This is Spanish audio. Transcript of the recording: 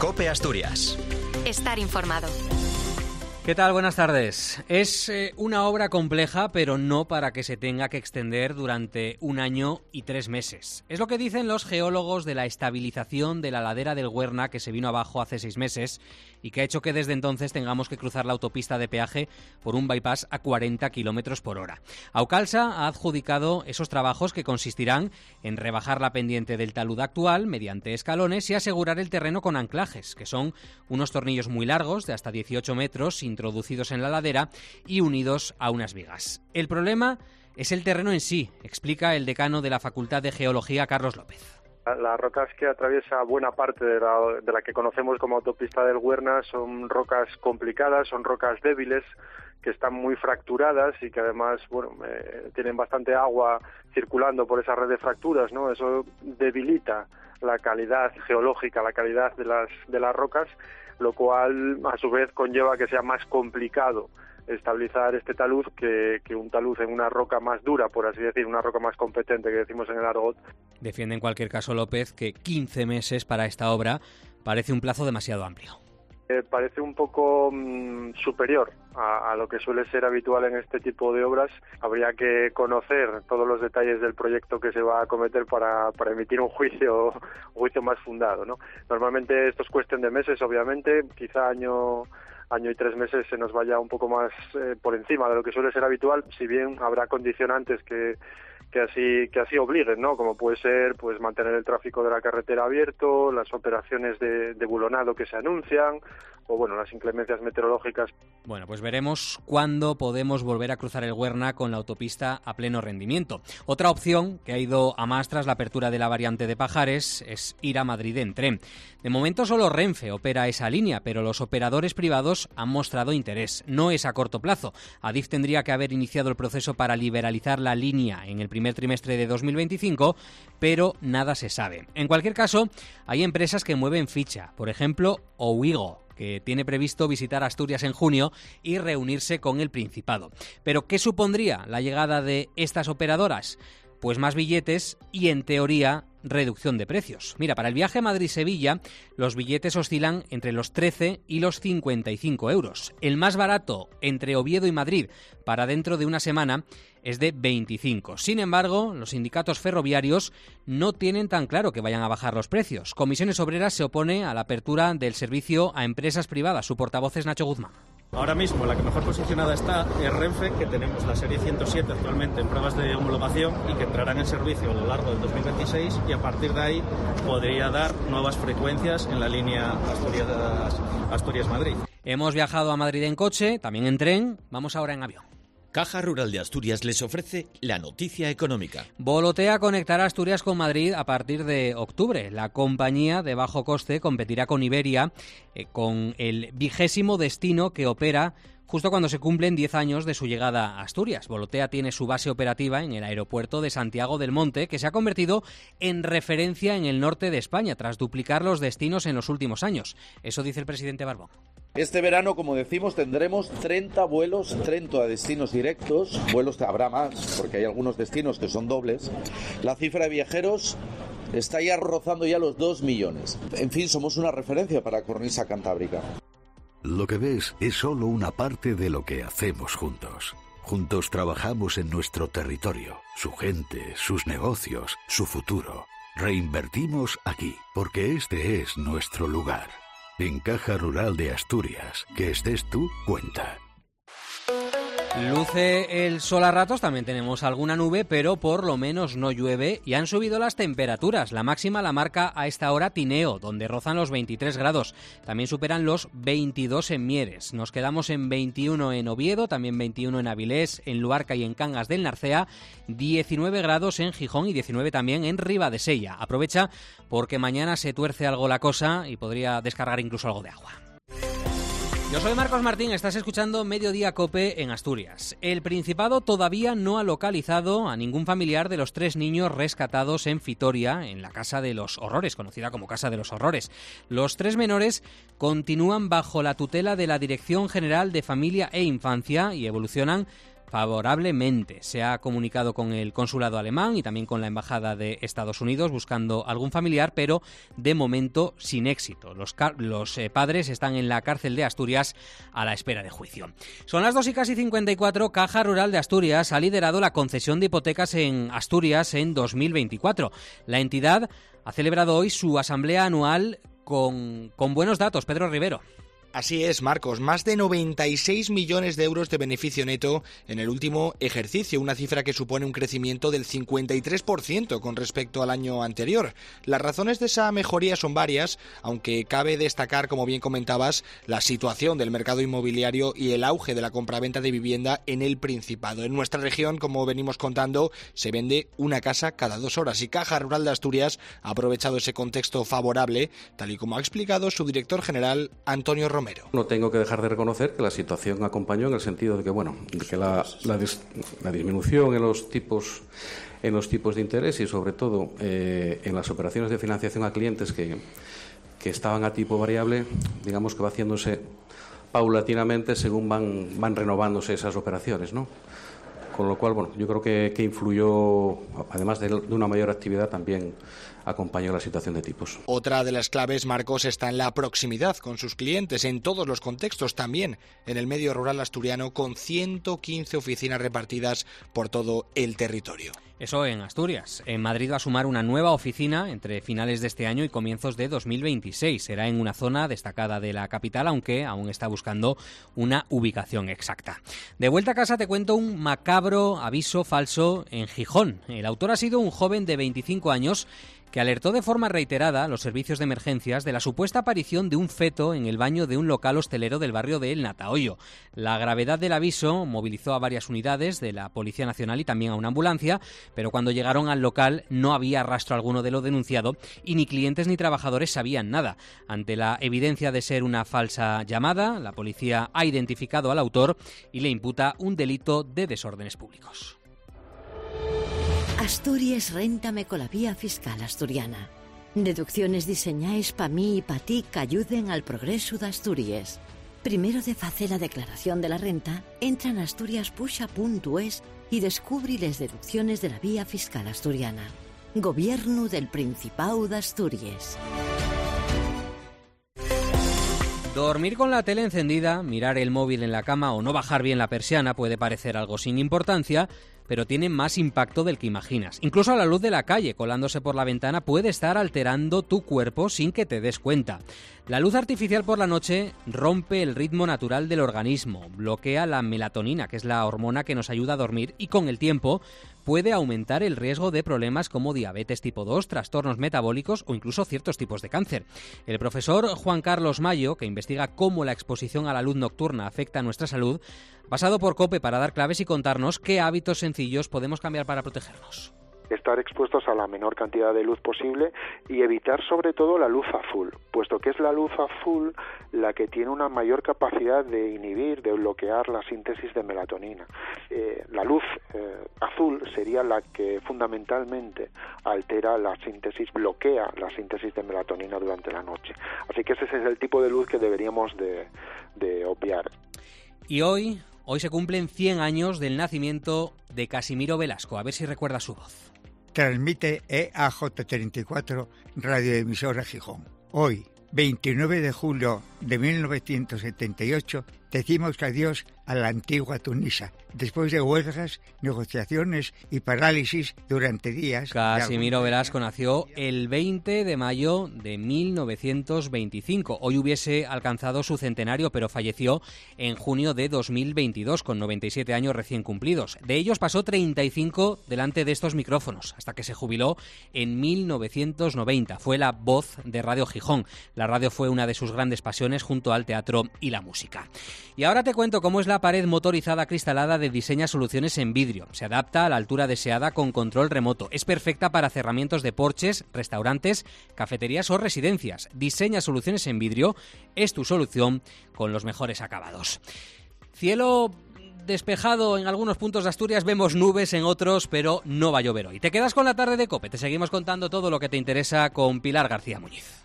COPE Asturias. Estar informado. ¿Qué tal? Buenas tardes. Es una obra compleja, pero no para que se tenga que extender durante 1 año y 3 meses. Es lo que dicen los geólogos de la estabilización de la ladera del Güerna, que se vino abajo hace 6 meses y que ha hecho que desde entonces tengamos que cruzar la autopista de peaje por un bypass a 40 km por hora. Aucalsa ha adjudicado esos trabajos que consistirán en rebajar la pendiente del talud actual mediante escalones y asegurar el terreno con anclajes, que son unos tornillos muy largos de hasta 18 metros introducidos en la ladera y unidos a unas vigas. El problema es el terreno en sí, explica el decano de la Facultad de Geología, Carlos López. Las rocas que atraviesa buena parte de la que conocemos como autopista del Güerna son rocas complicadas, son rocas débiles, que están muy fracturadas y que además tienen bastante agua circulando por esa red de fracturas, ¿no? Eso debilita la calidad geológica, la calidad de las rocas, lo cual a su vez conlleva que sea más complicado estabilizar este talud que un talud en una roca más dura, por así decir, una roca más competente que decimos en el argot. Defiende en cualquier caso López que 15 meses para esta obra parece un plazo demasiado amplio. Parece un poco superior a lo que suele ser habitual en este tipo de obras. Habría que conocer todos los detalles del proyecto que se va a acometer para emitir un juicio más fundado, ¿no? Normalmente estos cuestan de meses, obviamente, quizá año y 3 meses se nos vaya un poco más por encima de lo que suele ser habitual, si bien habrá condicionantes que así obliguen, ¿no? Como puede ser pues mantener el tráfico de la carretera abierto, las operaciones de bulonado que se anuncian, o las inclemencias meteorológicas. Bueno, pues veremos cuándo podemos volver a cruzar el Güerna con la autopista a pleno rendimiento. Otra opción que ha ido a más tras la apertura de la variante de Pajares es ir a Madrid en tren. De momento solo Renfe opera esa línea, pero los operadores privados han mostrado interés. No es a corto plazo. Adif tendría que haber iniciado el proceso para liberalizar la línea en el primer trimestre de 2025, pero nada se sabe. En cualquier caso, hay empresas que mueven ficha. Por ejemplo, Ouigo, que tiene previsto visitar Asturias en junio y reunirse con el Principado. ¿Pero qué supondría la llegada de estas operadoras? Pues más billetes y, en teoría, reducción de precios. Mira, para el viaje Madrid-Sevilla, los billetes oscilan entre los 13 y los 55 euros. El más barato, entre Oviedo y Madrid, para dentro de una semana, es de 25. Sin embargo, los sindicatos ferroviarios no tienen tan claro que vayan a bajar los precios. Comisiones Obreras se opone a la apertura del servicio a empresas privadas. Su portavoz es Nacho Guzmán. Ahora mismo la que mejor posicionada está es Renfe, que tenemos la serie 107 actualmente en pruebas de homologación y que entrará en servicio a lo largo del 2026, y a partir de ahí podría dar nuevas frecuencias en la línea Asturias-Madrid. Hemos viajado a Madrid en coche, también en tren, vamos ahora en avión. Caja Rural de Asturias les ofrece la noticia económica. Volotea conectará Asturias con Madrid a partir de octubre. La compañía de bajo coste competirá con Iberia, con el 20º destino que opera justo cuando se cumplen 10 años de su llegada a Asturias. Volotea tiene su base operativa en el aeropuerto de Santiago del Monte, que se ha convertido en referencia en el norte de España, tras duplicar los destinos en los últimos años. Eso dice el presidente Barbón. Este verano, como decimos, tendremos 30 vuelos, 30 destinos directos. Vuelos habrá más, porque hay algunos destinos que son dobles. La cifra de viajeros está ya rozando ya los 2 millones. En fin, somos una referencia para Cornisa Cantábrica. Lo que ves es solo una parte de lo que hacemos juntos. Juntos trabajamos en nuestro territorio, su gente, sus negocios, su futuro. Reinvertimos aquí, porque este es nuestro lugar. En Caja Rural de Asturias, que estés tú, cuenta. Luce el sol a ratos, también tenemos alguna nube, pero por lo menos no llueve y han subido las temperaturas. La máxima la marca a esta hora Tineo, donde rozan los 23 grados. También superan los 22 en Mieres. Nos quedamos en 21 en Oviedo, también 21 en Avilés, en Luarca y en Cangas del Narcea, 19 grados en Gijón y 19 también en Ribadesella. Aprovecha porque mañana se tuerce algo la cosa y podría descargar incluso algo de agua. Yo soy Marcos Martín, estás escuchando Mediodía COPE en Asturias. El Principado todavía no ha localizado a ningún familiar de los 3 niños rescatados en Fitoria, en la Casa de los Horrores, conocida como Casa de los Horrores. Los 3 menores continúan bajo la tutela de la Dirección General de Familia e Infancia y evolucionan favorablemente. Se ha comunicado con el consulado alemán y también con la embajada de Estados Unidos buscando algún familiar, pero de momento sin éxito. Los padres están en la cárcel de Asturias a la espera de juicio. Son las 2:54. Caja Rural de Asturias ha liderado la concesión de hipotecas en Asturias en 2024. La entidad ha celebrado hoy su asamblea anual con buenos datos. Pedro Rivero. Así es, Marcos, más de 96 millones de euros de beneficio neto en el último ejercicio, una cifra que supone un crecimiento del 53% con respecto al año anterior. Las razones de esa mejoría son varias, aunque cabe destacar, como bien comentabas, la situación del mercado inmobiliario y el auge de la compraventa de vivienda en el Principado. En nuestra región, como venimos contando, se vende una casa cada 2 horas y Caja Rural de Asturias ha aprovechado ese contexto favorable, tal y como ha explicado su director general, Antonio Romero. No tengo que dejar de reconocer que la situación acompañó en el sentido de que, la disminución en los tipos de interés y sobre todo en las operaciones de financiación a clientes que estaban a tipo variable, digamos que va haciéndose paulatinamente según van renovándose esas operaciones, ¿no? Con lo cual, yo creo que influyó, además de una mayor actividad, también acompañó la situación de tipos. Otra de las claves, Marcos, está en la proximidad con sus clientes, en todos los contextos, también en el medio rural asturiano, con 115 oficinas repartidas por todo el territorio. Eso en Asturias. En Madrid va a sumar una nueva oficina entre finales de este año y comienzos de 2026. Será en una zona destacada de la capital, aunque aún está buscando una ubicación exacta. De vuelta a casa te cuento un macabro aviso falso en Gijón. El autor ha sido un joven de 25 años que alertó de forma reiterada a los servicios de emergencias de la supuesta aparición de un feto en el baño de un local hostelero del barrio de El Natahoyo. La gravedad del aviso movilizó a varias unidades de la Policía Nacional y también a una ambulancia, pero cuando llegaron al local no había rastro alguno de lo denunciado y ni clientes ni trabajadores sabían nada. Ante la evidencia de ser una falsa llamada, la policía ha identificado al autor y le imputa un delito de desórdenes públicos. Asturias réntame con la vía fiscal asturiana. Deducciones diseñadas pa mí y pa ti que ayuden al progreso de Asturias. Primero de facer la declaración de la renta, entra en asturiaspuxa.es y descubre las deducciones de la vía fiscal asturiana. Gobierno del Principado de Asturias. Dormir con la tele encendida, mirar el móvil en la cama o no bajar bien la persiana puede parecer algo sin importancia, pero tiene más impacto del que imaginas. Incluso la luz de la calle colándose por la ventana puede estar alterando tu cuerpo sin que te des cuenta. La luz artificial por la noche rompe el ritmo natural del organismo, bloquea la melatonina, que es la hormona que nos ayuda a dormir, y con el tiempo puede aumentar el riesgo de problemas como diabetes tipo 2, trastornos metabólicos o incluso ciertos tipos de cáncer. El profesor Juan Carlos Mayo, que investiga cómo la exposición a la luz nocturna afecta a nuestra salud, ha pasado por COPE para dar claves y contarnos qué hábitos sencillos podemos cambiar para protegernos. Estar expuestos a la menor cantidad de luz posible y evitar sobre todo la luz azul, puesto que es la luz azul la que tiene una mayor capacidad de inhibir, de bloquear la síntesis de melatonina. La luz azul sería la que fundamentalmente altera la síntesis, bloquea la síntesis de melatonina durante la noche. Así que ese es el tipo de luz que deberíamos de obviar. Y hoy se cumplen 100 años del nacimiento de Casimiro Velasco. A ver si recuerda su voz. Transmite EAJ34 radioemisora Gijón. Hoy, 29 de julio de 1978, decimos adiós a la antigua Tunisa, después de huelgas, negociaciones y parálisis durante días. Casimiro Velasco nació el 20 de mayo de 1925. Hoy hubiese alcanzado su centenario, pero falleció en junio de 2022, con 97 años recién cumplidos. De ellos pasó 35 delante de estos micrófonos, hasta que se jubiló en 1990. Fue la voz de Radio Gijón. La radio fue una de sus grandes pasiones junto al teatro y la música. Y ahora te cuento cómo es la pared motorizada cristalada de Diseña Soluciones en vidrio. Se adapta a la altura deseada con control remoto. Es perfecta para cerramientos de porches, restaurantes, cafeterías o residencias. Diseña Soluciones en vidrio es tu solución con los mejores acabados. Cielo despejado en algunos puntos de Asturias, vemos nubes en otros, pero no va a llover hoy. Te quedas con la tarde de COPE. Te seguimos contando todo lo que te interesa con Pilar García Muñiz.